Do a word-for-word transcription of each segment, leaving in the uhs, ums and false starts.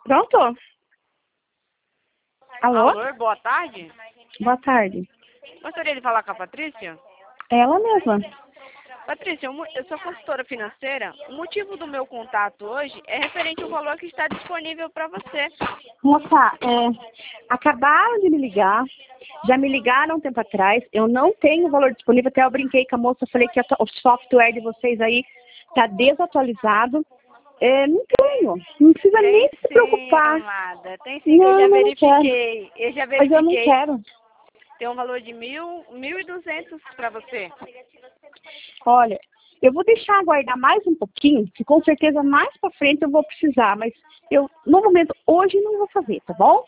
Pronto? Alô? Alô, boa tarde. Boa tarde. Gostaria de falar com a Patrícia? Ela mesma. Patrícia, eu mu- eu sou consultora financeira. O motivo do meu contato hoje é referente ao valor que está disponível para você. Moça, é, acabaram de me ligar, já me ligaram um tempo atrás, eu não tenho valor disponível, até eu brinquei com a moça, falei que a to- o software de vocês aí está desatualizado. É, não tenho, não precisa nem Tem se sim, preocupar. amada. Tem sim, que eu Não, já mas não quero. verifiquei. Eu já Mas eu não verifiquei. quero. Tem um valor de mil, mil e duzentos para você. Olha, eu vou deixar aguardar mais um pouquinho, que com certeza mais para frente eu vou precisar, mas eu, no momento, hoje não vou fazer, tá bom?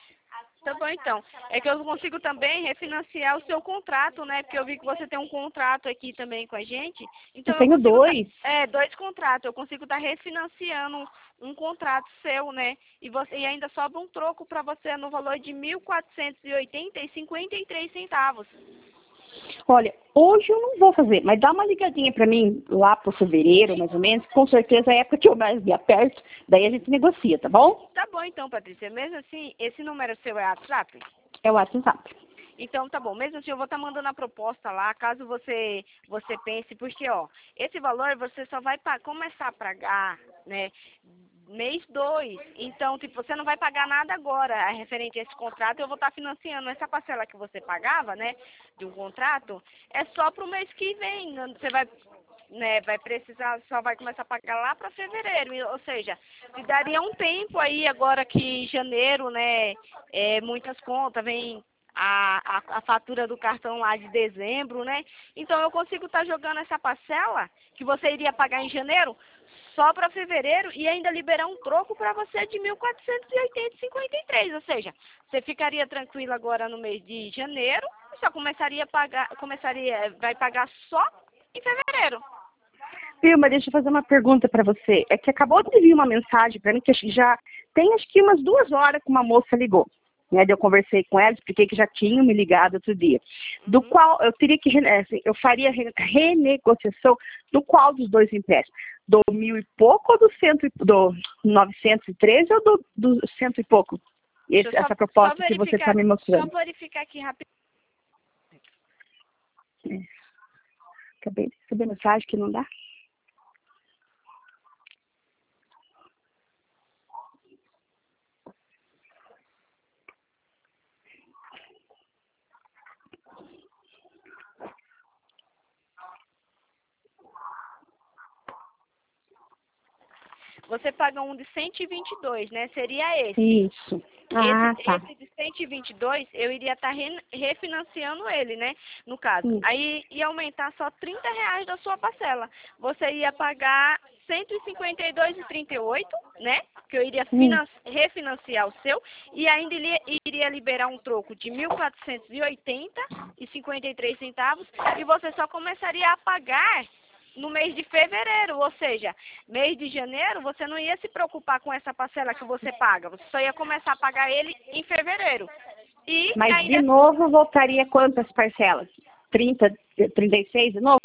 Tá bom, então. É que eu consigo também refinanciar o seu contrato, né? Porque eu vi que você tem um contrato aqui também com a gente. Então Eu eu tenho consigo tá- dois. é, dois contratos. Eu consigo estar refinanciando um contrato seu, né? E, você, e ainda sobra um troco para você no valor de mil quatrocentos e oitenta e cinquenta e três centavos. Olha, hoje eu não vou fazer, mas dá uma ligadinha para mim lá pro fevereiro, mais ou menos. Com certeza é a época que eu mais me aperto, daí a gente negocia, tá bom? Tá bom, então, Patrícia. Mesmo assim, esse número seu é WhatsApp? É o WhatsApp. Então tá bom, mesmo assim eu vou estar mandando a proposta lá, caso você você pense, porque ó, esse valor você só vai pa- começar a pagar, né, mês dois. Então, tipo, você não vai pagar nada agora, é referente a esse contrato, eu vou estar financiando essa parcela que você pagava, né, de um contrato, é só pro mês que vem. Você vai né, vai precisar, só vai começar a pagar lá para fevereiro, e- ou seja, te daria um tempo aí agora que janeiro, né, é, muitas contas, vem a, a, a fatura do cartão lá de dezembro, né, então eu consigo estar jogando essa parcela que você iria pagar em janeiro só para fevereiro e ainda liberar um troco para você de mil quatrocentos e oitenta e cinquenta e três, ou seja, você ficaria tranquilo agora no mês de janeiro e só começaria a pagar, começaria, vai pagar só em fevereiro. Vilma, deixa eu fazer uma pergunta para você. É que acabou de vir uma mensagem para mim que acho que já tem acho que umas duas horas que uma moça ligou. Né, eu conversei com ela, expliquei que já tinham me ligado outro dia. Do Uhum. qual eu teria que, rene- assim, eu faria re- renegociação do qual dos dois empréstimos? Do mil e pouco ou do, cento, e- do novecentos e treze ou do, do cento e pouco? Deixa Esse- eu só, essa só proposta que você está verificar, me só mostrando. verificar aqui rápido. É, acabei de receber mensagem que não dá. Você paga um de cento e vinte e dois, né? Seria esse. Isso. Ah, Esse, tá. esse de cento e vinte e dois, eu iria estar refinanciando ele, né? No caso. Isso. Aí ia aumentar só trinta reais da sua parcela. Você ia pagar cento e cinquenta e dois e trinta e oito, né? Que eu iria Hum. finan- refinanciar o seu. E ainda iria, iria liberar um troco de mil quatrocentos e oitenta e cinquenta e três centavos. E você só começaria a pagar no mês de fevereiro, ou seja, mês de janeiro, você não ia se preocupar com essa parcela que você paga, você só ia começar a pagar ele em fevereiro. E Mas de ainda, novo voltaria quantas parcelas? trinta, trinta e seis de novo?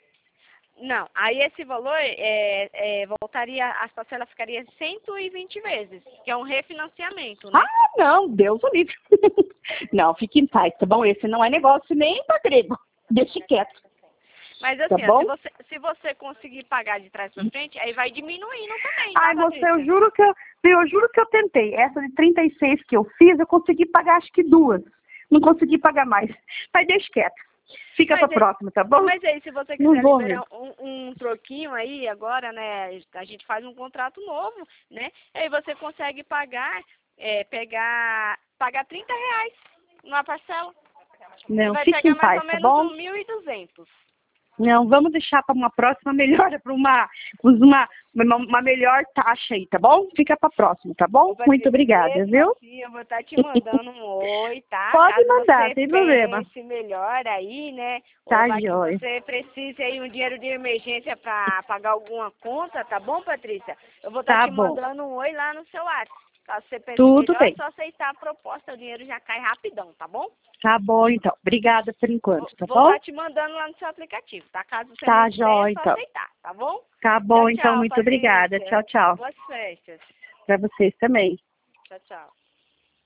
não, aí esse valor é, é, voltaria, as parcelas ficariam cento e vinte vezes, que é um refinanciamento, né? Ah, não, Deus o livre. Não, fique em paz, tá bom? Esse não é negócio nem para grego. Deixe quieto, Mas tá assim, ó, bom? se você, se você conseguir pagar de trás para frente, aí vai diminuindo também, tá, Ai, moça, eu Patrícia? juro que eu, eu juro que eu tentei. Essa de trinta e seis que eu fiz, eu consegui pagar acho que duas. Não consegui pagar mais. Mas deixa quieto. Fica Mas para aí, próxima, tá bom? mas aí, se você Não quiser vou liberar mesmo. um, um troquinho aí agora, né? A gente faz um contrato novo, né? Aí você consegue pagar, é, pegar, pagar trinta reais numa parcela. E Não, vai fique em pegar mais paz, ou tá menos bom? um mil e duzentos. Não, vamos deixar para uma próxima melhora, para uma, uma, uma, uma melhor taxa aí, tá bom? Fica para próxima, tá bom? Ô, Muito Patrícia, obrigada, mesmo viu? assim, eu vou estar te mandando um oi, tá? Pode Caso mandar, você sem problema. pense melhor aí, né? Ou Tá, vai que joia. você precise aí um dinheiro de emergência para pagar alguma conta, tá bom, Patrícia? Eu vou estar Tá te bom. mandando um oi lá no seu WhatsApp. Caso você pense Tudo melhor, é bem. só aceitar a proposta, o dinheiro já cai rapidão, tá bom? Tá bom, então. Obrigada por Vou enquanto, tá vou bom? estar te mandando lá no seu aplicativo, tá? Caso você não Tá, quiser, é joia, só então. aceitar, tá bom? Tá Tchau, bom, então. tchau, Muito obrigada. Patrícia. Tchau, tchau. Boas festas. para vocês também. Tchau, tchau.